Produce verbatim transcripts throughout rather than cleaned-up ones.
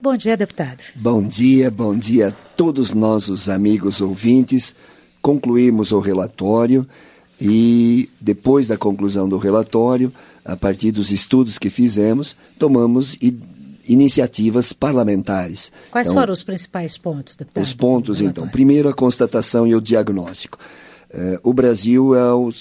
Bom dia, deputado. Bom dia, bom dia a todos nossos amigos ouvintes. Concluímos o relatório e, depois da conclusão do relatório, a partir dos estudos que fizemos, tomamos i- iniciativas parlamentares. Quais então, foram os principais pontos, deputado? Os pontos, então. Primeiro, a constatação e o diagnóstico. Uh, o Brasil é o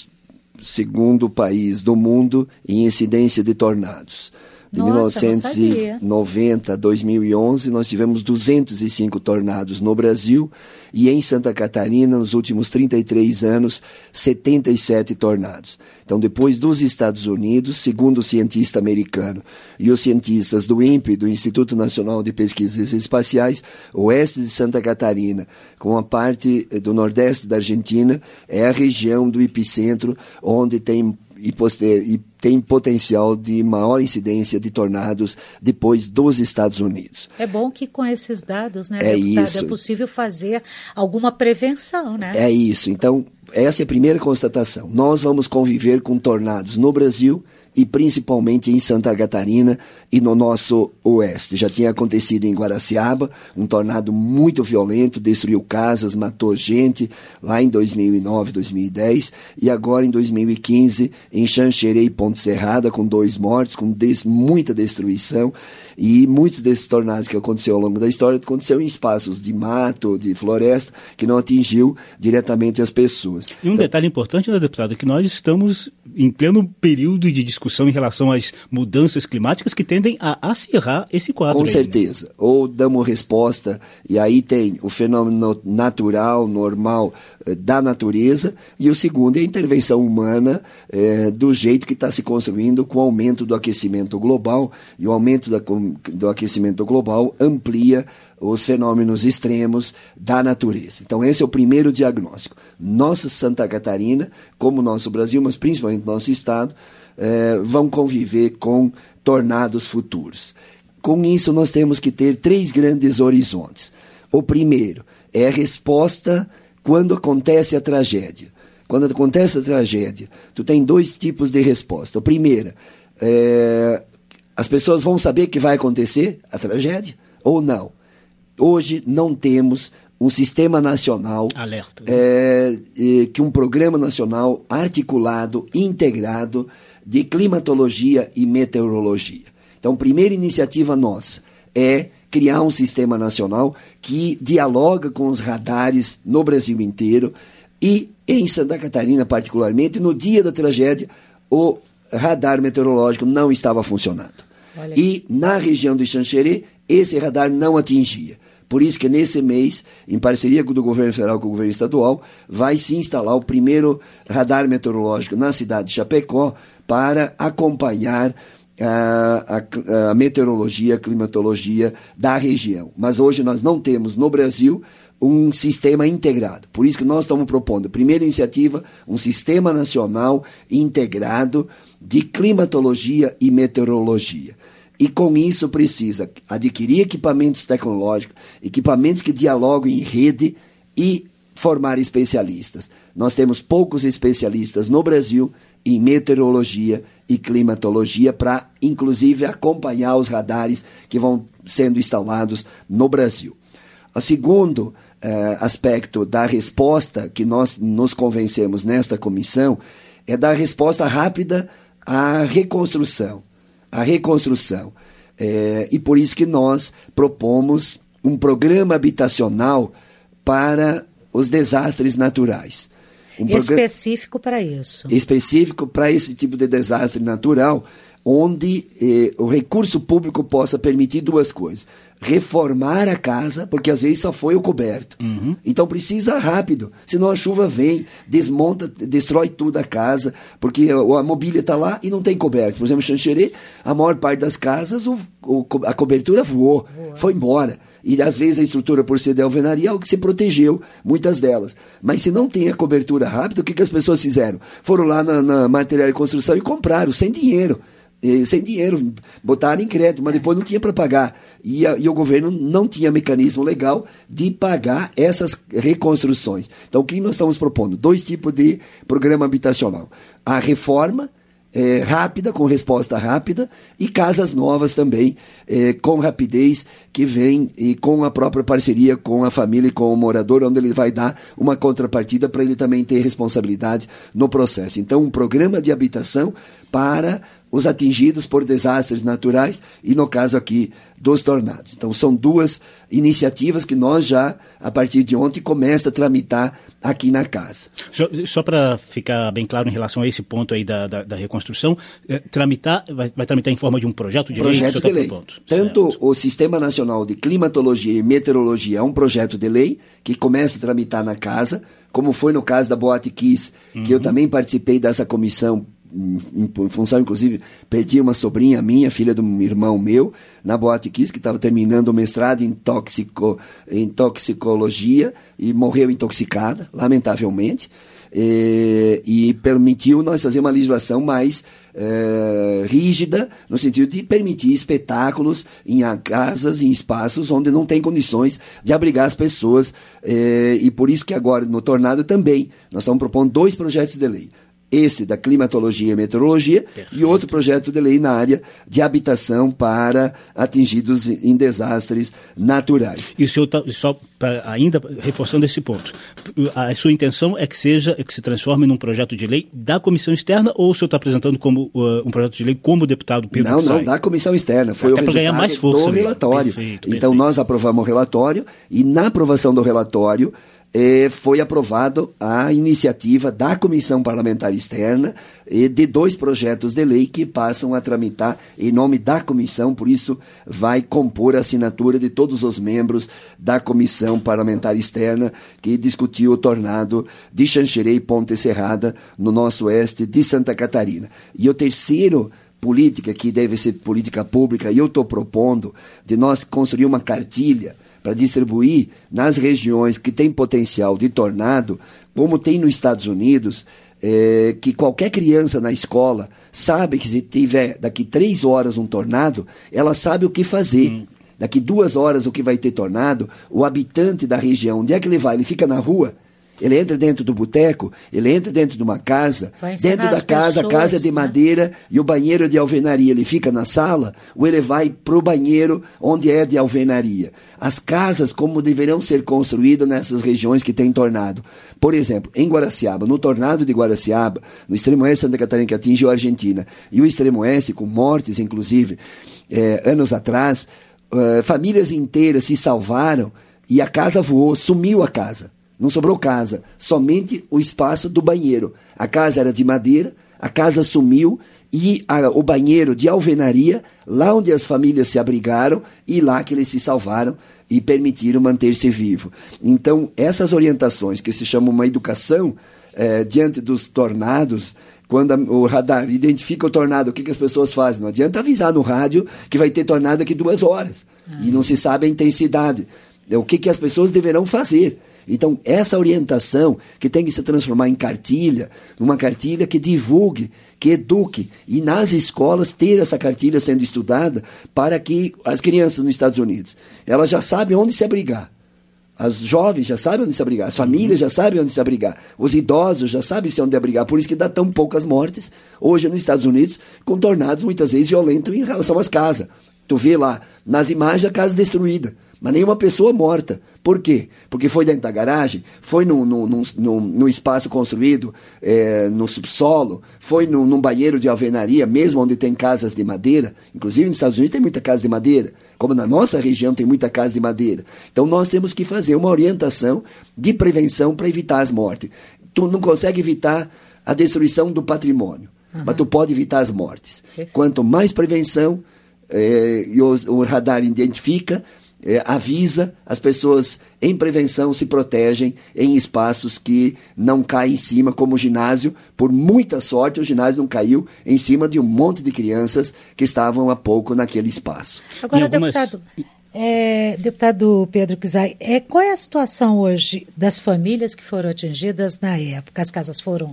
segundo país do mundo em incidência de tornados. De Nossa, mil novecentos e noventa a dois mil e onze, nós tivemos duzentos e cinco tornados no Brasil e em Santa Catarina, nos últimos trinta e três anos, setenta e sete tornados. Então, depois dos Estados Unidos, segundo o cientista americano e os cientistas do INPE, do Instituto Nacional de Pesquisas Espaciais, o oeste de Santa Catarina, com a parte do nordeste da Argentina, é a região do epicentro onde tem E, poster, e tem potencial de maior incidência de tornados depois dos Estados Unidos. É bom que com esses dados, né, é deputado, isso. é possível fazer alguma prevenção, né? É isso. Então, essa é a primeira constatação. Nós vamos conviver com tornados no Brasil e principalmente em Santa Catarina e no nosso oeste. Já tinha acontecido em Guaraciaba, um tornado muito violento, destruiu casas, matou gente, lá em dois mil e nove, dois mil e dez, e agora em dois mil e quinze, em Xanxerê e Ponte Serrada, com dois mortos, com des- muita destruição, e muitos desses tornados que aconteceu ao longo da história aconteceu em espaços de mato, de floresta, que não atingiu diretamente as pessoas. E um então, detalhe importante, né, deputado, é que nós estamos em pleno período de discussão em relação às mudanças climáticas que tendem a acirrar esse quadro. Com aí, certeza. Né? Ou damos resposta, e aí tem o fenômeno natural, normal eh, da natureza, e o segundo é a intervenção humana eh, do jeito que está se construindo com o aumento do aquecimento global, e o aumento da, do aquecimento global amplia os fenômenos extremos da natureza. Então, esse é o primeiro diagnóstico. Nossa Santa Catarina, como nosso Brasil, mas principalmente nosso estado, eh, vão conviver com tornados futuros. Com isso, nós temos que ter três grandes horizontes. O primeiro é a resposta quando acontece a tragédia. Quando acontece a tragédia, tu tem dois tipos de resposta. A primeira, é, as pessoas vão saber que vai acontecer a tragédia ou não. Hoje não temos um sistema nacional, alerta, é, é, que um programa nacional articulado, integrado de climatologia e meteorologia. Então, a primeira iniciativa nossa é criar um sistema nacional que dialoga com os radares no Brasil inteiro e em Santa Catarina particularmente, no dia da tragédia, o radar meteorológico não estava funcionando. Olha. E na região de Xanxerê, esse radar não atingia. Por isso que nesse mês, em parceria com o governo federal com o governo estadual, vai se instalar o primeiro radar meteorológico na cidade de Chapecó para acompanhar a, a, a meteorologia, a climatologia da região. Mas hoje nós não temos no Brasil um sistema integrado. Por isso que nós estamos propondo, a primeira iniciativa, um sistema nacional integrado de climatologia e meteorologia. E com isso precisa adquirir equipamentos tecnológicos, equipamentos que dialogam em rede e formar especialistas. Nós temos poucos especialistas no Brasil em meteorologia e climatologia para, inclusive, acompanhar os radares que vão sendo instalados no Brasil. O segundo eh, aspecto da resposta que nós nos convencemos nesta comissão é dar resposta rápida à reconstrução. A reconstrução. É, e por isso que nós propomos um programa habitacional para os desastres naturais. Um específico para isso. Específico para esse tipo de desastre natural, onde eh, o recurso público possa permitir duas coisas. Reformar a casa, porque às vezes só foi o coberto. Uhum. Então precisa rápido, senão a chuva vem, desmonta, destrói tudo a casa, porque a mobília está lá e não tem coberto. Por exemplo, em Xanxerê, a maior parte das casas, o, o, a cobertura voou, voou, foi embora. E às vezes a estrutura, por ser de alvenaria, é o que se protegeu, muitas delas. Mas se não tem a cobertura rápida, o que, que as pessoas fizeram? Foram lá na, na material de construção e compraram, sem dinheiro. sem dinheiro, botaram em crédito, mas depois não tinha para pagar. E, a, e o governo não tinha mecanismo legal de pagar essas reconstruções. Então, o que nós estamos propondo? Dois tipos de programa habitacional. A reforma É, rápida, com resposta rápida, e casas novas também, é, com rapidez, que vem e com a própria parceria com a família e com o morador, onde ele vai dar uma contrapartida para ele também ter responsabilidade no processo. Então, um programa de habitação para os atingidos por desastres naturais e, no caso aqui, dos tornados. Então, são duas iniciativas que nós já, a partir de ontem, começa a tramitar aqui na casa. Só, só para ficar bem claro em relação a esse ponto aí da, da, da reconstrução, é, tramitar, vai, vai tramitar em forma de um projeto de projeto lei? de lei. Tá Tanto certo. O Sistema Nacional de Climatologia e Meteorologia é um projeto de lei que começa a tramitar na casa, como foi no caso da Boate Kiss, uhum. que eu também participei dessa comissão. Em, em função, inclusive, perdi uma sobrinha minha, filha de um irmão meu, na Boate Kiss, que estava terminando o mestrado em, toxico, em toxicologia e morreu intoxicada, lamentavelmente, e, e permitiu nós fazer uma legislação mais é, rígida, no sentido de permitir espetáculos em casas, em espaços onde não tem condições de abrigar as pessoas, é, e por isso que agora, no tornado também, nós estamos propondo dois projetos de lei. Esse da climatologia e meteorologia. Perfeito. E outro projeto de lei na área de habitação para atingidos em desastres naturais. E o senhor tá, só pra, ainda reforçando esse ponto, a sua intenção é que seja, é que se transforme num projeto de lei da comissão externa, ou o senhor está apresentando como uh, um projeto de lei como deputado Pedro Não, Kuczaj? Não, da comissão externa. Foi Até o resultado ganhar mais força do relatório. Perfeito, então perfeito. Nós aprovamos o relatório e na aprovação do relatório Eh, foi aprovado a iniciativa da Comissão Parlamentar Externa eh, de dois projetos de lei que passam a tramitar em nome da comissão, por isso vai compor a assinatura de todos os membros da Comissão Parlamentar Externa que discutiu o tornado de Xanxerê e Ponte Serrada no nosso oeste de Santa Catarina. E o terceiro política, que deve ser política pública, e eu estou propondo de nós construir uma cartilha para distribuir nas regiões que tem potencial de tornado, como tem nos Estados Unidos, é, que qualquer criança na escola sabe que se tiver daqui três horas um tornado, ela sabe o que fazer. Hum. Daqui duas horas o que vai ter tornado, o habitante da região, onde é que ele vai? Ele fica na rua? Ele entra dentro do boteco, ele entra dentro de uma casa, dentro da casa, pessoas, a casa é de madeira, né? E o banheiro é de alvenaria. Ele fica na sala ou ele vai para o banheiro onde é de alvenaria. As casas, como deverão ser construídas nessas regiões que tem tornado. Por exemplo, em Guaraciaba, no tornado de Guaraciaba, no extremo oeste de Santa Catarina, que atingiu a Argentina, e o extremo oeste, com mortes, inclusive, eh, anos atrás, eh, famílias inteiras se salvaram e a casa voou, sumiu a casa. Não sobrou casa, somente o espaço do banheiro. A casa era de madeira, a casa sumiu e a, o banheiro de alvenaria, lá onde as famílias se abrigaram e lá que eles se salvaram e permitiram manter-se vivo. Então, essas orientações, que se chamam uma educação eh, diante dos tornados, quando a, o radar identifica o tornado, o que, que as pessoas fazem? Não adianta avisar no rádio que vai ter tornado daqui duas horas. Ah. E não se sabe a intensidade. O que, que as pessoas deverão fazer? Então, essa orientação que tem que se transformar em cartilha, numa cartilha que divulgue, que eduque, e nas escolas ter essa cartilha sendo estudada para que as crianças nos Estados Unidos, elas já sabem onde se abrigar. As jovens já sabem onde se abrigar, as famílias já sabem onde se abrigar, os idosos já sabem onde abrigar, por isso que dá tão poucas mortes hoje nos Estados Unidos, com tornados muitas vezes violentos em relação às casas. Tu vê lá, nas imagens, a casa destruída, mas nenhuma pessoa morta. Por quê? Porque foi dentro da garagem, foi no, no, no, no, no espaço construído, é, no subsolo, foi no, num banheiro de alvenaria, mesmo onde tem casas de madeira. Inclusive nos Estados Unidos tem muita casa de madeira, como na nossa região tem muita casa de madeira. Então nós temos que fazer uma orientação de prevenção para evitar as mortes. Tu não consegue evitar a destruição do patrimônio, uhum. mas tu pode evitar as mortes. Perfeito. Quanto mais prevenção, é, e o, o radar identifica, É, avisa, as pessoas em prevenção se protegem em espaços que não caem em cima, como o ginásio. Por muita sorte, o ginásio não caiu em cima de um monte de crianças que estavam há pouco naquele espaço. Agora, algumas... deputado, é, deputado Pedro Kuczaj, é, qual é a situação hoje das famílias que foram atingidas na época? As casas foram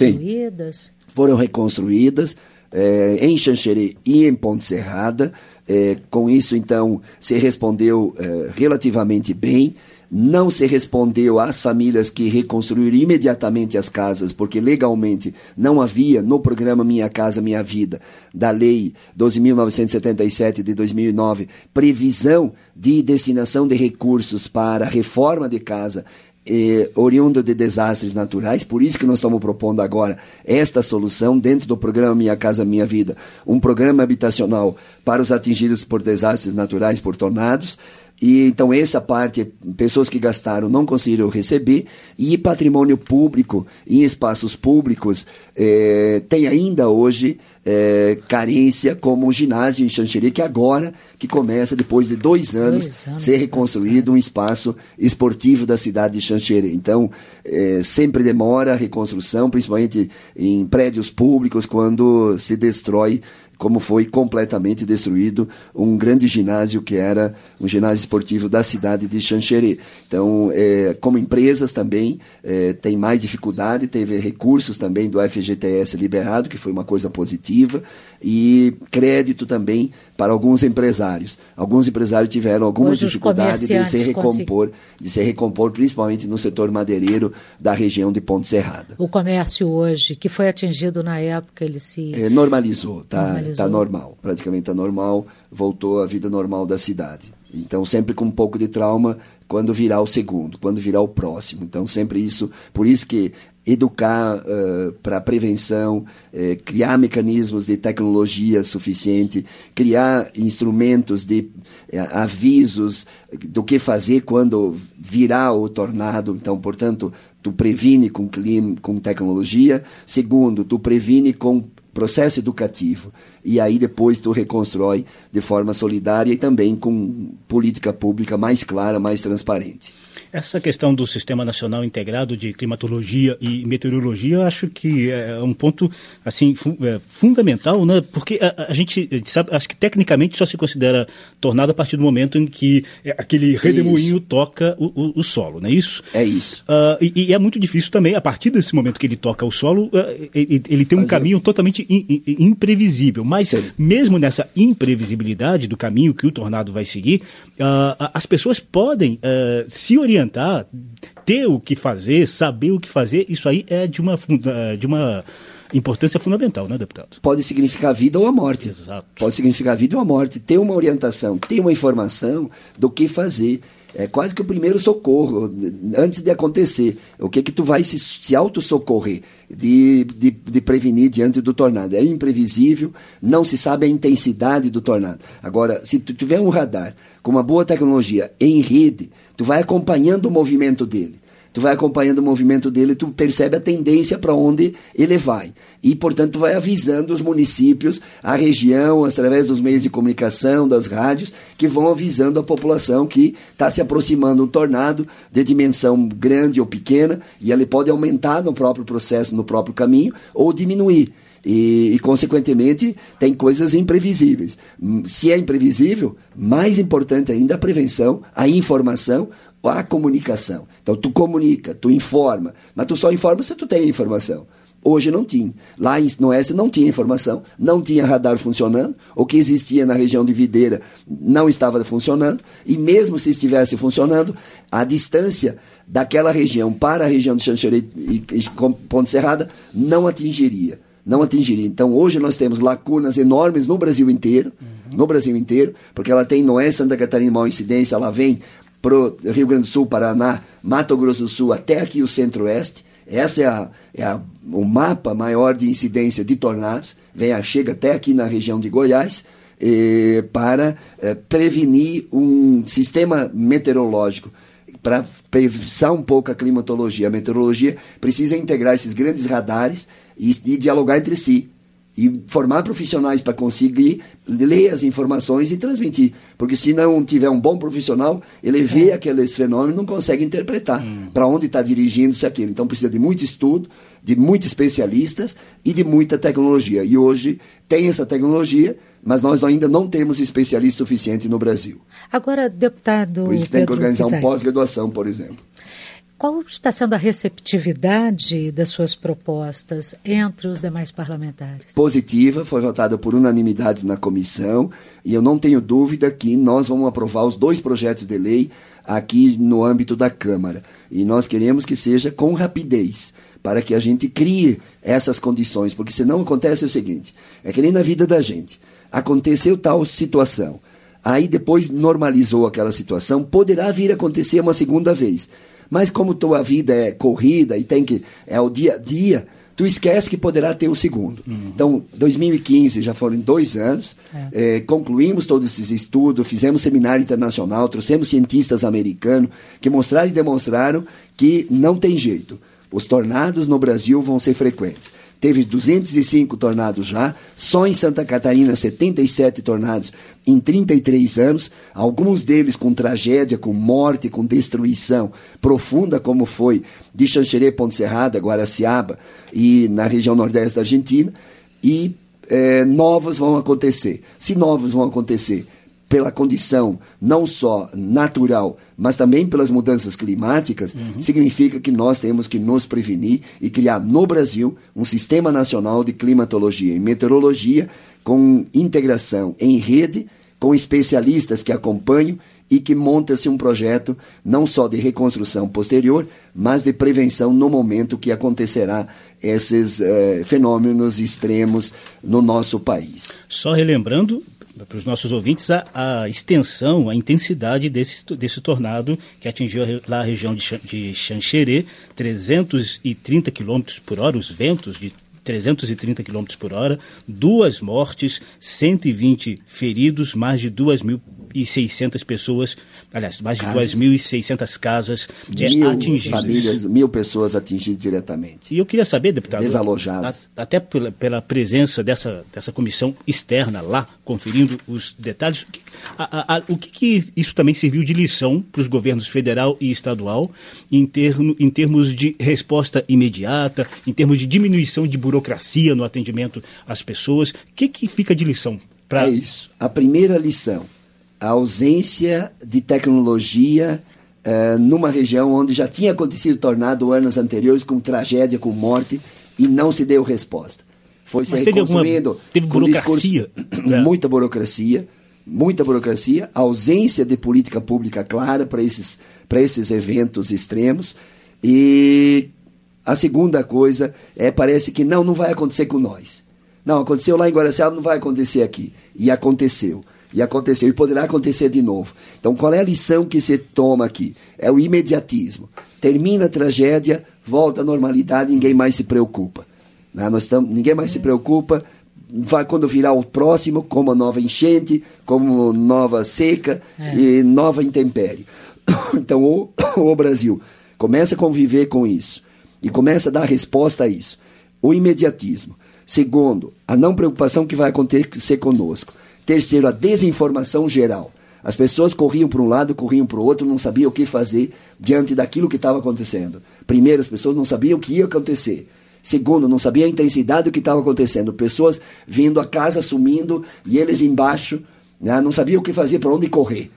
reconstruídas? Sim, foram reconstruídas é, em Xanxerê e em Ponte Serrada. É, com isso, então, se respondeu é, relativamente bem. Não se respondeu às famílias que reconstruíram imediatamente as casas, porque legalmente não havia no programa Minha Casa Minha Vida, da Lei doze mil novecentos e setenta e sete de dois mil e nove, previsão de destinação de recursos para reforma de casa eh, oriundo de desastres naturais. Por isso que nós estamos propondo agora esta solução dentro do programa Minha Casa Minha Vida, um programa habitacional para os atingidos por desastres naturais, por tornados. E então essa parte, pessoas que gastaram não conseguiram receber, e patrimônio público em espaços públicos eh, tem ainda hoje eh, carência, como o ginásio em Xanxerê, que agora que começa, depois de dois anos, dois anos ser reconstruído um espaço esportivo da cidade de Xanxerê. Então eh, sempre demora a reconstrução, principalmente em prédios públicos, quando se destrói, como foi completamente destruído um grande ginásio que era um ginásio esportivo da cidade de Xanxerê. Então, é, como empresas também, é, tem mais dificuldade, teve recursos também do F G T S liberado, que foi uma coisa positiva, e crédito também para alguns empresários. Alguns empresários tiveram algumas Hoje dificuldades de se recompor, consegui... de se recompor, principalmente no setor madeireiro da região de Ponte Serrada. O comércio hoje, que foi atingido na época, ele se... É, normalizou, tá, tá normal, praticamente está normal, voltou à vida normal da cidade. Então, sempre com um pouco de trauma quando virar o segundo, quando virar o próximo. Então, sempre isso, por isso que educar uh, para a prevenção, uh, criar mecanismos de tecnologia suficiente, criar instrumentos de uh, avisos do que fazer quando virar o tornado. Então, portanto, tu previne com clima, com tecnologia. Segundo, tu previne com processo educativo, e aí depois tu reconstrói de forma solidária e também com política pública mais clara, mais transparente. Essa questão do Sistema Nacional Integrado de Climatologia e Meteorologia, eu acho que é um ponto assim, fu- é, fundamental, né? Porque a, a, gente, a gente sabe, acho que tecnicamente só se considera tornado a partir do momento em que aquele redemoinho isso. toca o, o, o solo, não é isso? É isso. Uh, e, e é muito difícil também, a partir desse momento que ele toca o solo, uh, ele, ele tem um Mas caminho eu... totalmente in, in, imprevisível. Mas Sim. mesmo nessa imprevisibilidade do caminho que o tornado vai seguir, uh, as pessoas podem uh, se orientar, ter o que fazer, saber o que fazer. Isso aí é de uma, de uma importância fundamental, né, deputado? Pode significar a vida ou a morte. Exato. Pode significar a vida ou a morte. Ter uma orientação, ter uma informação do que fazer. É quase que o primeiro socorro, antes de acontecer. O que que tu vai se, se auto-socorrer, de, de, de prevenir diante do tornado. É imprevisível, não se sabe a intensidade do tornado. Agora, se tu tiver um radar com uma boa tecnologia em rede, tu vai acompanhando o movimento dele. Tu vai acompanhando o movimento dele, tu percebe a tendência para onde ele vai. E, portanto, tu vai avisando os municípios, a região, através dos meios de comunicação, das rádios, que vão avisando a população que está se aproximando um tornado de dimensão grande ou pequena, e ele pode aumentar no próprio processo, no próprio caminho, ou diminuir. E, e, consequentemente, tem coisas imprevisíveis. Se é imprevisível, mais importante ainda a prevenção, a informação, a comunicação. Então, tu comunica, tu informa, mas tu só informa se tu tem informação. Hoje não tinha. Lá no Oeste não tinha informação, não tinha radar funcionando, o que existia na região de Videira não estava funcionando, e mesmo se estivesse funcionando, a distância daquela região para a região de Xanxerê e, e Ponte Serrada não atingiria. Não atingiria. Então, hoje nós temos lacunas enormes no Brasil inteiro, uhum. no Brasil inteiro, porque ela tem no Oeste, Santa Catarina, maior incidência, ela vem para o Rio Grande do Sul, Paraná, Mato Grosso do Sul, até aqui o Centro-Oeste. Essa é, a, é a, o mapa maior de incidência de tornados, vem a, chega até aqui na região de Goiás, eh, para eh, prevenir um sistema meteorológico, para pensar um pouco a climatologia. A meteorologia precisa integrar esses grandes radares e, e dialogar entre si. E formar profissionais para conseguir ler as informações e transmitir. Porque se não tiver um bom profissional, ele vê é. aqueles fenômenos e não consegue interpretar hum. para onde está dirigindo-se aquilo. Então precisa de muito estudo, de muitos especialistas e de muita tecnologia. E hoje tem essa tecnologia, mas nós ainda não temos especialistas suficientes no Brasil. Agora, deputado Por isso Pedro tem que organizar Kizai. um pós-graduação, por exemplo. qual está sendo a receptividade das suas propostas entre os demais parlamentares? Positiva, foi votada por unanimidade na comissão, e eu não tenho dúvida que nós vamos aprovar os dois projetos de lei aqui no âmbito da Câmara. E nós queremos que seja com rapidez, para que a gente crie essas condições, porque senão acontece o seguinte, é que nem na vida da gente, aconteceu tal situação, aí depois normalizou aquela situação, poderá vir a acontecer uma segunda vez, mas como tua vida é corrida e tem que, é o dia a dia, tu esquece que poderá ter o segundo. Uhum. Então, dois mil e quinze já foram dois anos, é. Eh, concluímos todos esses estudos, fizemos seminário internacional, trouxemos cientistas americanos que mostraram e demonstraram que não tem jeito. Os tornados no Brasil vão ser frequentes. Teve duzentos e cinco tornados já, só em Santa Catarina setenta e sete tornados em trinta e três anos, alguns deles com tragédia, com morte, com destruição profunda, como foi de Xanxerê, Ponte Serrada, Guaraciaba e na região nordeste da Argentina, e é, novos vão acontecer. Se novos vão acontecer pela condição não só natural, mas também pelas mudanças climáticas, uhum. significa que nós temos que nos prevenir e criar no Brasil um sistema nacional de climatologia e meteorologia com integração em rede, com especialistas que acompanham e que monta-se um projeto não só de reconstrução posterior, mas de prevenção no momento que acontecerá esses eh, fenômenos extremos no nosso país. Só relembrando para os nossos ouvintes a, a extensão, a intensidade desse, desse tornado que atingiu lá a região de, de Xanxerê, trezentos e trinta quilômetros por hora, os ventos de trezentos e trinta quilômetros por hora, duas mortes, cento e vinte feridos, mais de duas mil e seiscentas pessoas, aliás, mais de casas. duas mil e seiscentas casas mil atingidas. Famílias, mil pessoas atingidas diretamente. E eu queria saber, deputado, desalojadas. A, até pela, pela presença dessa, dessa comissão externa lá, conferindo os detalhes, o que, a, a, o que, que isso também serviu de lição para os governos federal e estadual em, termo, em termos de resposta imediata, em termos de diminuição de burocracia no atendimento às pessoas? O que, que fica de lição? Pra... É isso. A primeira lição, a ausência de tecnologia uh, numa região onde já tinha acontecido tornado anos anteriores, com tragédia, com morte, e não se deu resposta. Foi se reconstruindo. Alguma, teve burocracia? Discurso, é. Muita burocracia, muita burocracia, ausência de política pública clara para esses, para esses eventos extremos. E a segunda coisa é, parece que não, não vai acontecer com nós. Não, aconteceu lá em Guaraciaba, não vai acontecer aqui. E aconteceu. E aconteceu, e poderá acontecer de novo. Então, qual é a lição que se toma aqui? É o imediatismo. Termina a tragédia, volta à normalidade, ninguém mais se preocupa. Né? Nós tamo, ninguém mais se preocupa, vai quando virar o próximo, como a nova enchente, como nova seca é. e nova intempérie. Então, o, o Brasil começa a conviver com isso e começa a dar resposta a isso. O imediatismo. Segundo, a não preocupação que vai acontecer conosco. Terceiro, a desinformação geral. As pessoas corriam para um lado, corriam para o outro, não sabiam o que fazer diante daquilo que estava acontecendo. Primeiro, as pessoas não sabiam o que ia acontecer. Segundo, não sabiam a intensidade do que estava acontecendo. Pessoas vindo a casa, sumindo, e eles embaixo, né, não sabiam o que fazer, para onde correr.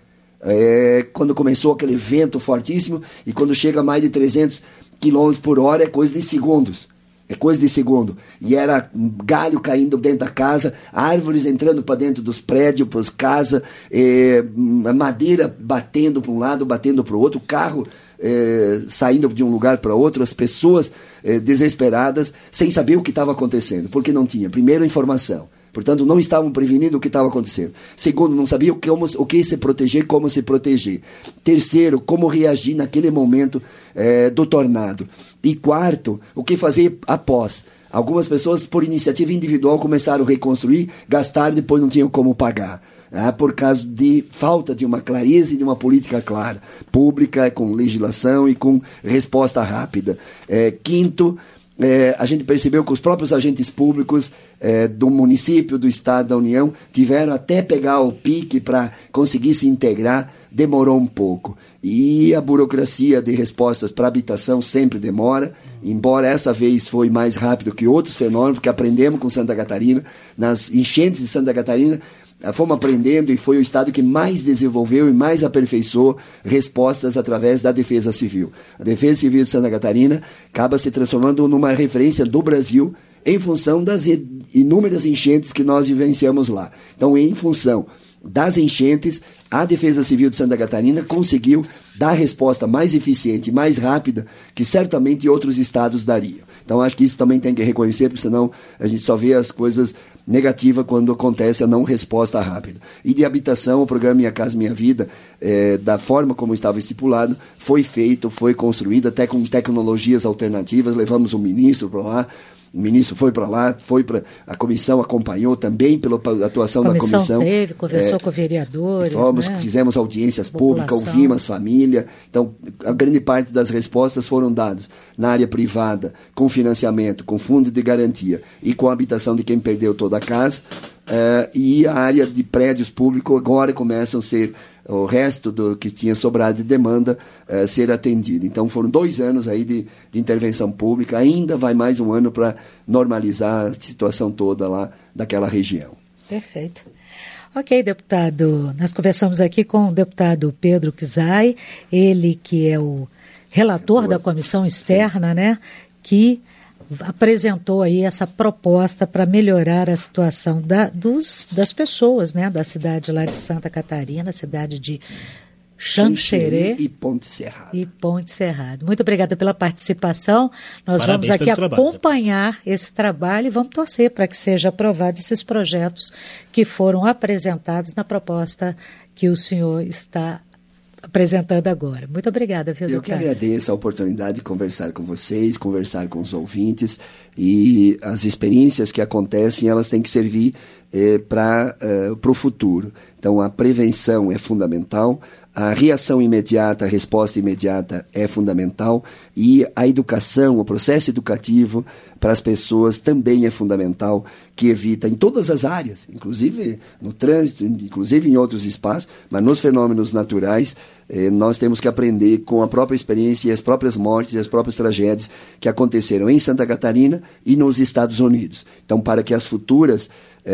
É, quando começou aquele vento fortíssimo, e quando chega a mais de trezentos quilômetros por hora, é coisa de segundos. É coisa de segundo. E era galho caindo dentro da casa, árvores entrando para dentro dos prédios, para as casas, é, madeira batendo para um lado, batendo para o outro, carro é, saindo de um lugar para outro, as pessoas é, desesperadas, sem saber o que estava acontecendo, porque não tinha, primeiro, informação. Portanto, não estavam prevenindo o que estava acontecendo. Segundo, não sabiam como, o que se proteger, como se proteger. Terceiro, como reagir naquele momento é, do tornado. E quarto, o que fazer após. Algumas pessoas, por iniciativa individual, começaram a reconstruir, gastaram e depois não tinham como pagar. É, por causa de falta de uma clareza e de uma política clara, pública, com legislação e com resposta rápida. É, quinto, É, a gente percebeu que os próprios agentes públicos é, do município, do estado, da União, tiveram até pegar o pique para conseguir se integrar, demorou um pouco. E a burocracia de respostas para habitação sempre demora, embora essa vez foi mais rápido que outros fenômenos, porque aprendemos com Santa Catarina, nas enchentes de Santa Catarina, fomos aprendendo e foi o estado que mais desenvolveu e mais aperfeiçoou respostas através da Defesa Civil. A Defesa Civil de Santa Catarina acaba se transformando numa referência do Brasil em função das inúmeras enchentes que nós vivenciamos lá. Então, em função das enchentes, a Defesa Civil de Santa Catarina conseguiu dar a resposta mais eficiente e mais rápida que certamente outros estados dariam. Então, acho que isso também tem que reconhecer, porque senão a gente só vê as coisas negativas quando acontece a não resposta rápida. E de habitação, o programa Minha Casa Minha Vida, é, da forma como estava estipulado, foi feito, foi construído, até com tecnologias alternativas, levamos um ministro para lá. O ministro foi para lá, foi para a comissão, acompanhou também pela atuação da comissão. A comissão teve, conversou é, com vereadores. Fomos, né? Fizemos audiências públicas, ouvimos as famílias. Então, a grande parte das respostas foram dadas na área privada, com financiamento, com fundo de garantia e com a habitação de quem perdeu toda a casa. Uh, e a área de prédios públicos agora começam a ser o resto do que tinha sobrado de demanda uh, ser atendido. Então foram dois anos aí de, de intervenção pública, ainda vai mais um ano para normalizar a situação toda lá daquela região. Perfeito. Ok, deputado, nós conversamos aqui com o deputado Pedro Kizai, ele que é o relator da comissão externa, Sim. né, que apresentou aí essa proposta para melhorar a situação da, dos, das pessoas, né, da cidade lá de Santa Catarina, cidade de Xanxerê e Ponte Serrada. E Ponte Serrada. Muito obrigada pela participação. Nós Parabéns vamos aqui acompanhar trabalho. esse trabalho e vamos torcer para que sejam aprovados esses projetos que foram apresentados na proposta que o senhor está apresentando agora. Muito obrigada, viu, Eu deputado? que agradeço a oportunidade de conversar com vocês, conversar com os ouvintes, e as experiências que acontecem, elas têm que servir eh, para eh, o futuro. Então, a prevenção é fundamental, a reação imediata, a resposta imediata é fundamental, e a educação, o processo educativo para as pessoas também é fundamental, que evita em todas as áreas, inclusive no trânsito, inclusive em outros espaços, mas nos fenômenos naturais, eh, nós temos que aprender com a própria experiência e as próprias mortes e as próprias tragédias que aconteceram em Santa Catarina e nos Estados Unidos. Então, para que as futuras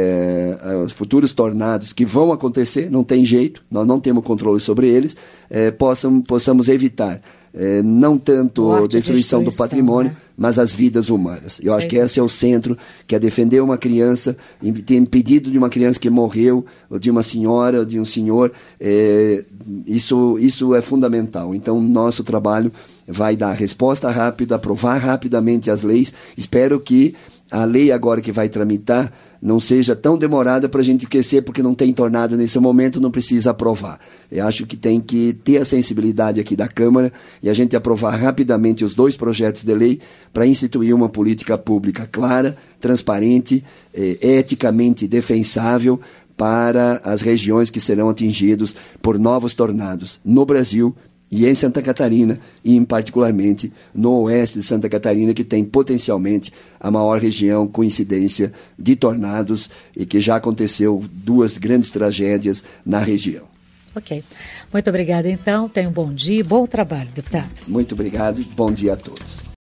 É, os futuros tornados que vão acontecer, não tem jeito, nós não temos controle sobre eles, é, possam, possamos evitar é, não tanto a destruição, destruição do patrimônio, né? mas as vidas humanas. Eu Sei. acho que esse é o centro, que é defender uma criança, ter impedido de uma criança que morreu, ou de uma senhora, ou de um senhor, é, isso, isso é fundamental. Então, nosso trabalho vai dar resposta rápida, aprovar rapidamente as leis. Espero que a lei agora que vai tramitar não seja tão demorada para a gente esquecer, porque não tem tornado nesse momento, não precisa aprovar. Eu acho que tem que ter a sensibilidade aqui da Câmara e a gente aprovar rapidamente os dois projetos de lei para instituir uma política pública clara, transparente, eh, eticamente defensável para as regiões que serão atingidas por novos tornados no Brasil e em Santa Catarina, e em particularmente no oeste de Santa Catarina, que tem potencialmente a maior região com incidência de tornados e que já aconteceu duas grandes tragédias na região. Ok. Muito obrigada, então. Tenha um bom dia e bom trabalho, deputado. Muito obrigado e bom dia a todos.